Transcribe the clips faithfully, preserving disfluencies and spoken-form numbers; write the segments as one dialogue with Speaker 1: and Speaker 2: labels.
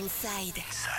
Speaker 1: Inside.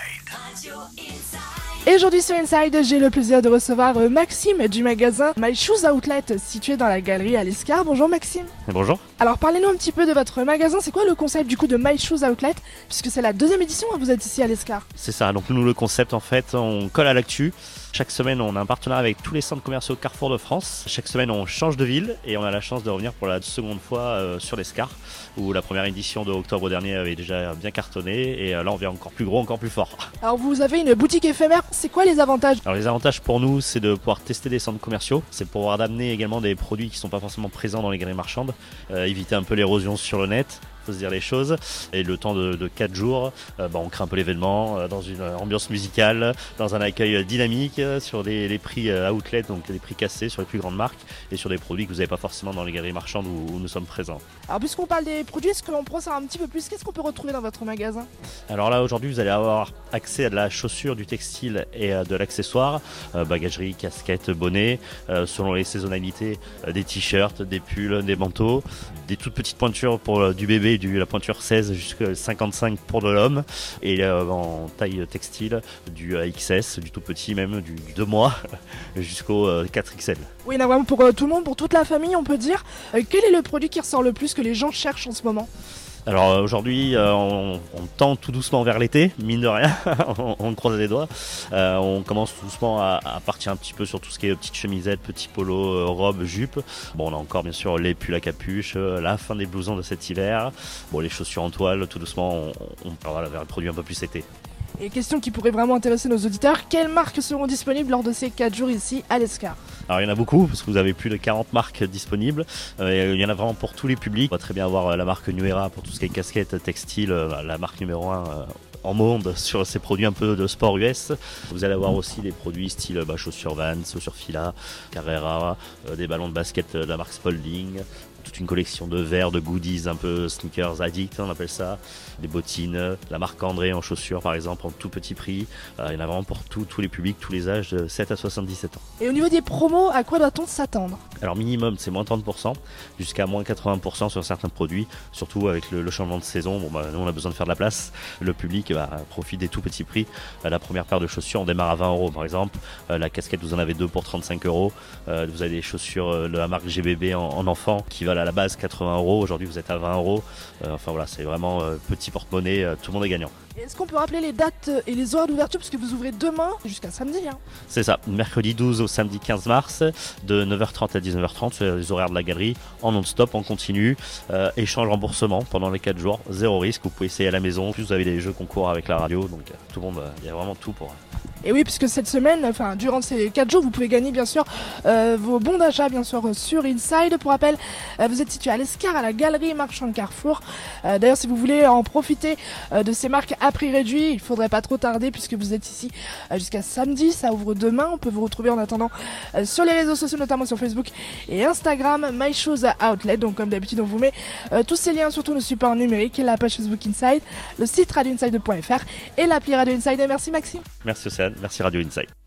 Speaker 1: Radio Inside.
Speaker 2: Et aujourd'hui sur Inside, j'ai le plaisir de recevoir Maxime du magasin My Shoes Outlet situé dans la galerie à l'Escar. Bonjour Maxime.
Speaker 3: Bonjour.
Speaker 2: Alors parlez-nous un petit peu de votre magasin, c'est quoi le concept du coup de My Shoes Outlet, puisque c'est la deuxième édition, vous êtes ici à l'Escar.
Speaker 3: C'est ça, donc nous le concept en fait, on colle à l'actu. Chaque semaine on a un partenariat avec tous les centres commerciaux Carrefour de France. Chaque semaine on change de ville et on a la chance de revenir pour la seconde fois euh, sur l'Escar, où la première édition de octobre dernier avait déjà bien cartonné et euh, là on vient encore plus gros, encore plus fort.
Speaker 2: Alors vous avez une boutique éphémère, c'est quoi les avantages?
Speaker 3: Alors les avantages pour nous, c'est de pouvoir tester des centres commerciaux, c'est de pouvoir d'amener également des produits qui ne sont pas forcément présents dans les galeries marchandes, euh, éviter un peu l'érosion sur le net. Faut se dire les choses, et le temps de, de quatre jours, euh, bah, on crée un peu l'événement euh, dans une ambiance musicale, dans un accueil dynamique, euh, sur des, les prix euh, outlet, donc les prix cassés sur les plus grandes marques et sur des produits que vous n'avez pas forcément dans les galeries marchandes où, où nous sommes présents.
Speaker 2: Alors puisqu'on parle des produits, est-ce qu'on pourrait savoir un petit peu plus, qu'est-ce qu'on peut retrouver dans votre magasin?
Speaker 3: Alors là aujourd'hui vous allez avoir accès à de la chaussure, du textile et euh, de l'accessoire, euh, bagagerie, casquettes, bonnets, euh, selon les saisonnalités, euh, des t-shirts, des pulls, des manteaux, des toutes petites pointures pour euh, du bébé, du la pointure seize jusqu'à cinquante-cinq pour de l'homme, et euh, en taille textile du euh, X S, du tout petit même, du, du deux mois jusqu'au euh, quatre X L.
Speaker 2: Oui, non, vraiment pour euh, tout le monde, pour toute la famille on peut dire. Euh, quel est le produit qui ressort le plus, que les gens cherchent en ce moment?
Speaker 3: Alors euh, aujourd'hui euh, on, on tend tout doucement vers l'été, mine de rien, on, on croise les doigts. Euh, on commence tout doucement à, à partir un petit peu sur tout ce qui est petites chemisettes, petits polos, euh, robes, jupes. Bon, on a encore bien sûr les pulls à capuche, euh, la fin des blousons de cet hiver. Bon, les chaussures en toile, tout doucement on, on part voilà, vers le produit un peu plus été.
Speaker 2: Et question qui pourrait vraiment intéresser nos auditeurs, quelles marques seront disponibles lors de ces quatre jours ici à l'Escar?
Speaker 3: Alors il y en a beaucoup, parce que vous avez plus de quarante marques disponibles, euh, il y en a vraiment pour tous les publics. On va très bien avoir la marque New Era pour tout ce qui est casquette, textile, euh, la marque numéro un euh, en monde sur ces produits un peu de sport U S. Vous allez avoir aussi des produits style bah, chaussures Vans, chaussures Fila, Carrera, euh, des ballons de basket de la marque Spalding, toute une collection de verres, de goodies, un peu sneakers addict, on appelle ça, des bottines, la marque André en chaussures par exemple, en tout petit prix. Euh, il y en a vraiment pour tout, tous les publics, tous les âges, de sept à soixante-dix-sept ans.
Speaker 2: Et au niveau des promos, à quoi doit-on s'attendre?
Speaker 3: Alors minimum c'est moins trente pour cent, jusqu'à moins quatre-vingts pour cent sur certains produits, surtout avec le, le changement de saison. Bon, bah, nous on a besoin de faire de la place, le public bah, profite des tout petits prix. Euh, la première paire de chaussures on démarre à vingt euros par exemple, euh, la casquette vous en avez deux pour trente-cinq euros, euh, vous avez des chaussures euh, de la marque G B B en, en enfant qui valent à la base quatre-vingts euros, aujourd'hui vous êtes à vingt euros, euh, enfin voilà c'est vraiment euh, petit porte-monnaie, euh, tout le monde est gagnant.
Speaker 2: Est-ce qu'on peut rappeler les dates et les horaires d'ouverture, parce que vous ouvrez demain jusqu'à samedi hein?
Speaker 3: C'est ça, mercredi douze au samedi quinze mars, de neuf heures trente à dix-neuf heures trente, c'est les horaires de la galerie, en non-stop, en continu, euh, échange remboursement pendant les quatre jours, zéro risque, vous pouvez essayer à la maison, en plus vous avez des jeux concours avec la radio, donc euh, tout le monde, il euh, y a vraiment tout pour...
Speaker 2: Et oui, puisque cette semaine, enfin durant ces quatre jours, vous pouvez gagner bien sûr euh, vos bons d'achat bien sûr sur Inside. Pour rappel, euh, vous êtes situé à l'Escar, à la galerie marchande Carrefour. Euh, D'ailleurs, si vous voulez en profiter euh, de ces marques à prix réduit, il faudrait pas trop tarder puisque vous êtes ici euh, jusqu'à samedi. Ça ouvre demain. On peut vous retrouver en attendant euh, sur les réseaux sociaux, notamment sur Facebook et Instagram, My Shoes Outlet. Donc comme d'habitude, on vous met euh, tous ces liens sur tous nos supports numériques, la page Facebook Inside, le site radio inside point f r et l'appli Radio Inside. Merci Maxime.
Speaker 3: Merci Océane, merci Radio Inside.